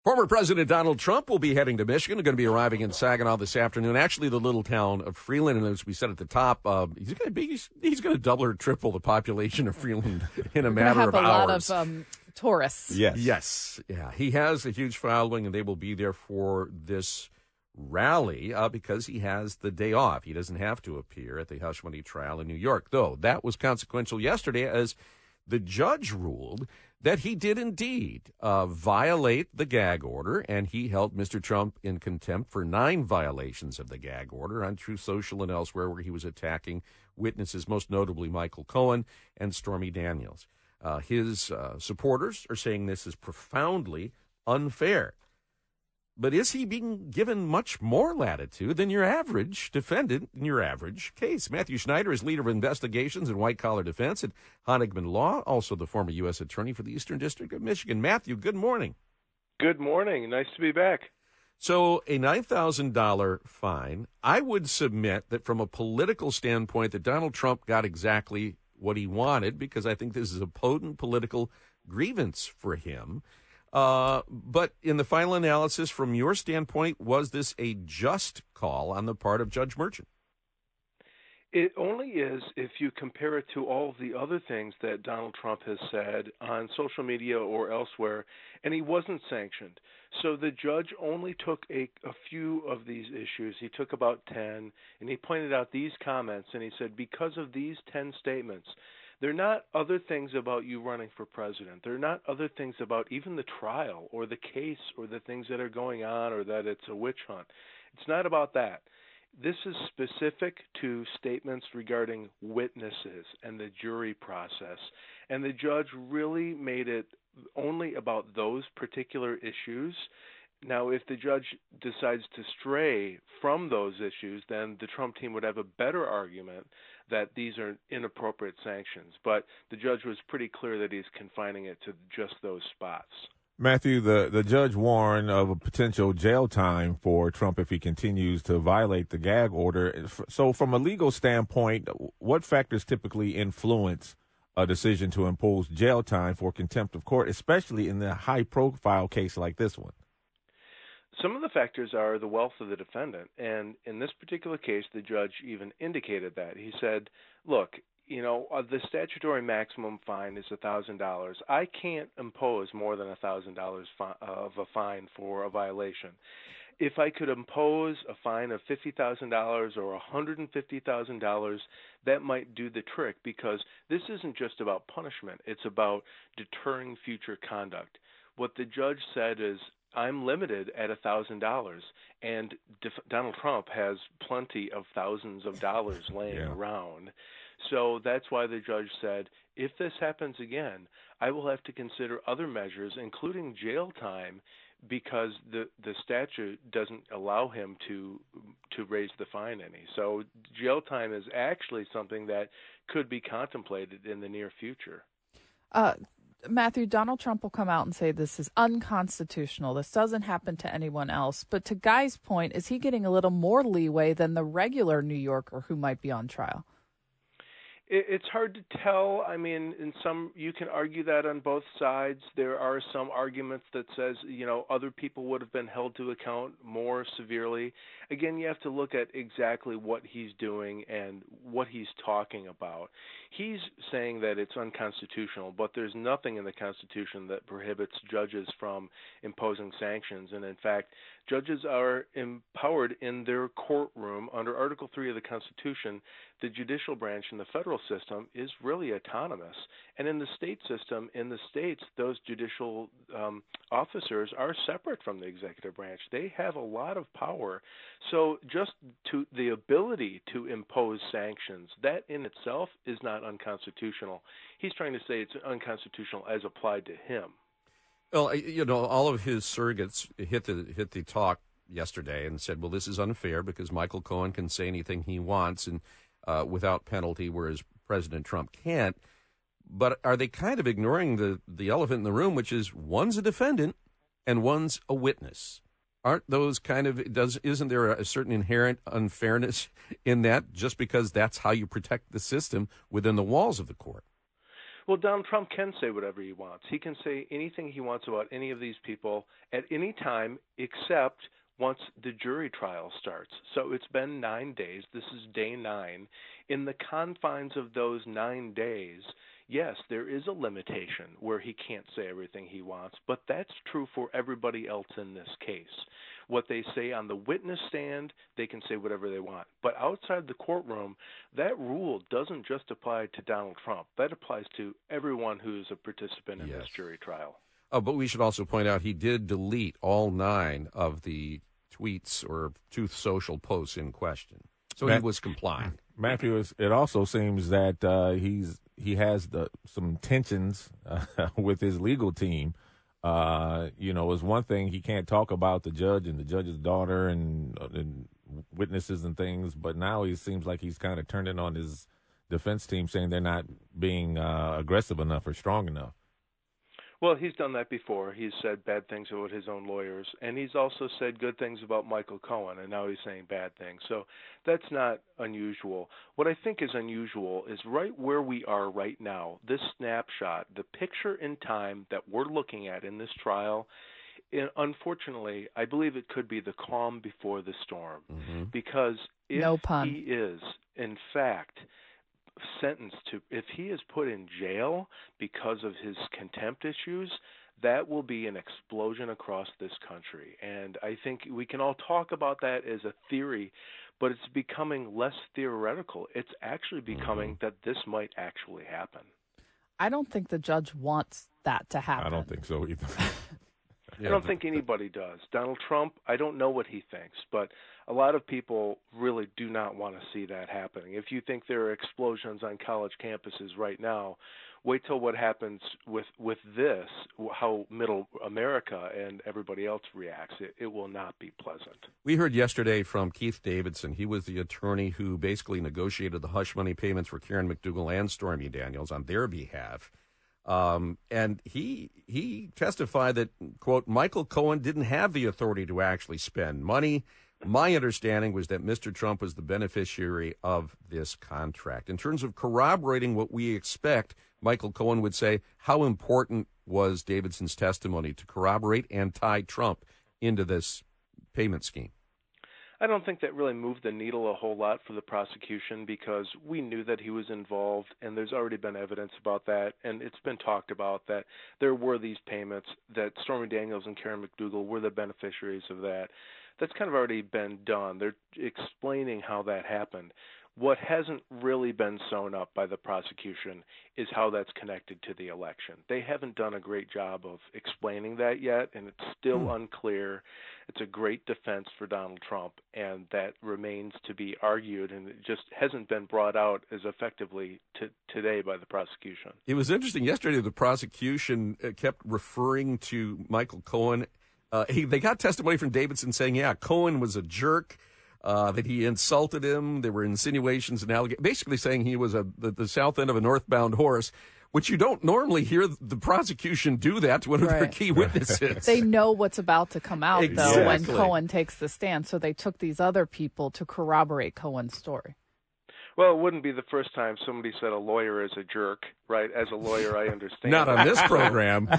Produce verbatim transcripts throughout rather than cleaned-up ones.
Former President Donald Trump will be heading to Michigan. Going to be arriving in Saginaw this afternoon. Actually, the little town of Freeland, and as we said at the top, uh, he's going to be he's, he's going to double or triple the population of Freeland in a matter have of a hours. lot of um, tourists. Yes, yes, yeah. He has a huge following, and they will be there for this rally uh, because he has the day off. He doesn't have to appear at the hush money trial in New York, though. That was consequential yesterday as the judge ruled that he did indeed uh, violate the gag order, and he held Mister Trump in contempt for nine violations of the gag order on Truth Social and elsewhere where he was attacking witnesses, most notably Michael Cohen and Stormy Daniels. Uh, his uh, supporters are saying this is profoundly unfair. But is he being given much more latitude than your average defendant in your average case? Matthew Schneider is leader of investigations in white-collar defense at Honigman Law, also the former U S attorney for the Eastern District of Michigan. Matthew, good morning. Good morning. Nice to be back. So a nine thousand dollars fine. I would submit that from a political standpoint that Donald Trump got exactly what he wanted because I think this is a potent political grievance for him. Uh, but in the final analysis, from your standpoint, was this a just call on the part of Judge Merchant? It only is if you compare it to all of the other things that Donald Trump has said on social media or elsewhere, and he wasn't sanctioned. So the judge only took a, a few of these issues. He took about ten, and he pointed out these comments, and he said, because of these ten statements, they're not other things about you running for president. They're not other things about even the trial or the case or the things that are going on or that it's a witch hunt. It's not about that. This is specific to statements regarding witnesses and the jury process. And the judge really made it only about those particular issues. Now, if the judge decides to stray from those issues, then the Trump team would have a better argument that these are inappropriate sanctions. But the judge was pretty clear that he's confining it to just those spots. Matthew, the, the judge warned of a potential jail time for Trump if he continues to violate the gag order. So from a legal standpoint, what factors typically influence a decision to impose jail time for contempt of court, especially in a high-profile case like this one? Some of the factors are the wealth of the defendant, and in this particular case, the judge even indicated that. He said, look, you know, uh, the statutory maximum fine is one thousand dollars. I can't impose more than one thousand dollars fi- of a fine for a violation. If I could impose a fine of fifty thousand dollars or one hundred fifty thousand dollars, that might do the trick because this isn't just about punishment. It's about deterring future conduct. What the judge said is, I'm limited at one thousand dollars, and Def- Donald Trump has plenty of thousands of dollars laying yeah. around. So that's why the judge said, if this happens again, I will have to consider other measures, including jail time, because the, the statute doesn't allow him to to raise the fine any. So jail time is actually something that could be contemplated in the near future. Uh Matthew, Donald Trump will come out and say this is unconstitutional. This doesn't happen to anyone else. But to Guy's point, is he getting a little more leeway than the regular New Yorker who might be on trial? It's hard to tell. I mean, in some, you can argue that on both sides. There are some arguments that says, you know, other people would have been held to account more severely. Again, you have to look at exactly what he's doing and what he's talking about. He's saying that it's unconstitutional, but there's nothing in the Constitution that prohibits judges from imposing sanctions. And in fact, judges are empowered in their courtroom under Article three of the Constitution. The judicial branch in the federal system is really autonomous. And in the state system, in the states, those judicial um, officers are separate from the executive branch. They have a lot of power. So just to the ability to impose sanctions, that in itself is not unconstitutional. He's trying to say it's unconstitutional as applied to him. Well, you know, all of his surrogates hit the hit the talk yesterday and said, well, this is unfair because Michael Cohen can say anything he wants and uh, without penalty, whereas President Trump can't. But are they kind of ignoring the, the elephant in the room, which is one's a defendant and one's a witness? Aren't those kind of, does isn't there a certain inherent unfairness in that just because that's how you protect the system within the walls of the court? Well, Donald Trump can say whatever he wants. He can say anything he wants about any of these people at any time except once the jury trial starts. So it's been nine days. This is day nine. In the confines of those nine days, yes, there is a limitation where he can't say everything he wants, but that's true for everybody else in this case. What they say on the witness stand, they can say whatever they want. But outside the courtroom, that rule doesn't just apply to Donald Trump. That applies to everyone who's a participant in Yes. this jury trial. Oh, but we should also point out he did delete all nine of the tweets or Truth Social posts in question. So Matt, he was complying. Matthew, it also seems that uh, he's he has the some tensions uh, with his legal team. Uh, you know, it's one thing he can't talk about the judge and the judge's daughter and, and witnesses and things, but now he seems like he's kind of turning on his defense team, saying they're not being uh, aggressive enough or strong enough. Well, he's done that before. He's said bad things about his own lawyers, and he's also said good things about Michael Cohen, and now he's saying bad things. So that's not unusual. What I think is unusual is right where we are right now, this snapshot, the picture in time that we're looking at in this trial, and unfortunately, I believe it could be the calm before the storm, Mm-hmm. because if No pun. he is, in fact, sentenced to, if he is put in jail because of his contempt issues, that will be an explosion across this country. And I think we can all talk about that as a theory, but it's becoming less theoretical. It's actually becoming mm-hmm. that this might actually happen. I don't think the judge wants that to happen. I don't think so either. I don't think anybody does. Donald Trump, I don't know what he thinks, but a lot of people really do not want to see that happening. If you think there are explosions on college campuses right now, wait till what happens with with this, how middle America and everybody else reacts. It, it will not be pleasant. We heard yesterday from Keith Davidson. He was the attorney who basically negotiated the hush money payments for Karen McDougal and Stormy Daniels on their behalf. Um, and he he testified that, quote, Michael Cohen didn't have the authority to actually spend money. My understanding was that Mister Trump was the beneficiary of this contract. In terms of corroborating what we expect, Michael Cohen would say, how important was Davidson's testimony to corroborate and tie Trump into this payment scheme? I don't think that really moved the needle a whole lot for the prosecution because we knew that he was involved, and there's already been evidence about that, and it's been talked about that there were these payments, that Stormy Daniels and Karen McDougal were the beneficiaries of that. That's kind of already been done. They're explaining how that happened. What hasn't really been sewn up by the prosecution is how that's connected to the election. They haven't done a great job of explaining that yet, and it's still mm. unclear. It's a great defense for Donald Trump, and that remains to be argued, and it just hasn't been brought out as effectively to today by the prosecution. It was interesting. Yesterday, the prosecution kept referring to Michael Cohen. Uh, he, they got testimony from Davidson saying, yeah, Cohen was a jerk. Uh, that he insulted him. There were insinuations and allegations, basically saying he was a the, the south end of a northbound horse, which you don't normally hear the prosecution do that to one of right. their key witnesses. They know what's about to come out, exactly. though, when Cohen takes the stand, so they took these other people to corroborate Cohen's story. Well, it wouldn't be the first time somebody said a lawyer is a jerk, right? As a lawyer, I understand. Not on this program.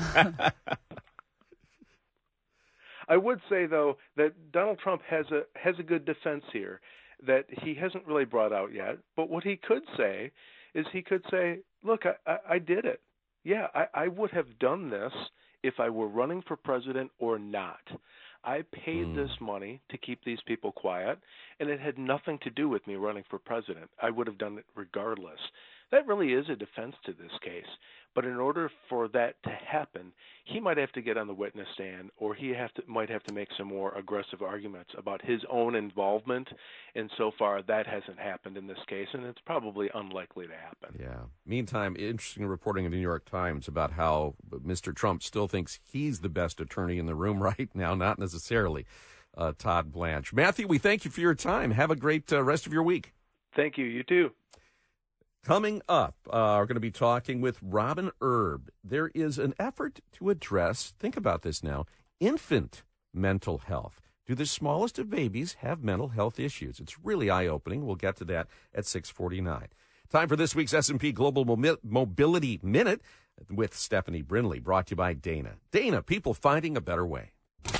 I would say, though, that Donald Trump has a has a good defense here that he hasn't really brought out yet. But what he could say is he could say, look, I, I, I did it. Yeah, I, I would have done this if I were running for president or not. I paid mm. this money to keep these people quiet, and it had nothing to do with me running for president. I would have done it regardless. That really is a defense to this case. But in order for that to happen, he might have to get on the witness stand, or he have to, might have to make some more aggressive arguments about his own involvement. And so far, that hasn't happened in this case, and it's probably unlikely to happen. Yeah. Meantime, interesting reporting in the New York Times about how Mister Trump still thinks he's the best attorney in the room right now, not necessarily uh, Todd Blanche. Matthew, we thank you for your time. Have a great uh, rest of your week. Thank you. You too. Coming up, uh, we're going to be talking with Robin Erb. There is an effort to address, think about this now, infant mental health. Do the smallest of babies have mental health issues? It's really eye-opening. We'll get to that at six forty-nine. Time for this week's S and P Global Momi- Mobility Minute with Stephanie Brinley, brought to you by Dana. Dana, people finding a better way.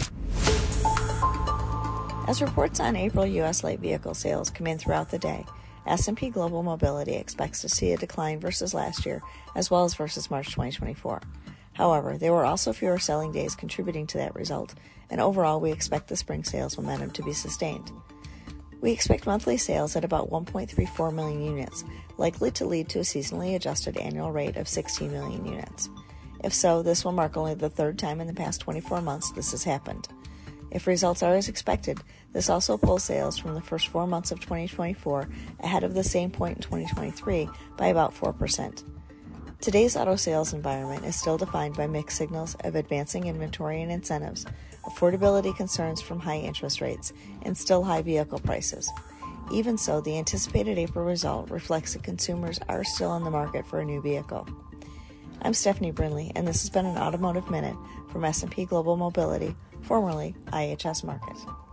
As reports on April U S light vehicle sales come in throughout the day, S and P Global Mobility expects to see a decline versus last year, as well as versus March twenty twenty-four. However, there were also fewer selling days contributing to that result, and overall we expect the spring sales momentum to be sustained. We expect monthly sales at about one point three four million units, likely to lead to a seasonally adjusted annual rate of sixteen million units. If so, this will mark only the third time in the past twenty-four months this has happened. If results are as expected, this also pulls sales from the first four months of twenty twenty-four ahead of the same point in twenty twenty-three by about four percent. Today's auto sales environment is still defined by mixed signals of advancing inventory and incentives, affordability concerns from high interest rates, and still high vehicle prices. Even so, the anticipated April result reflects that consumers are still in the market for a new vehicle. I'm Stephanie Brinley, and this has been an Automotive Minute from S and P Global Mobility, formerly I H S Markit.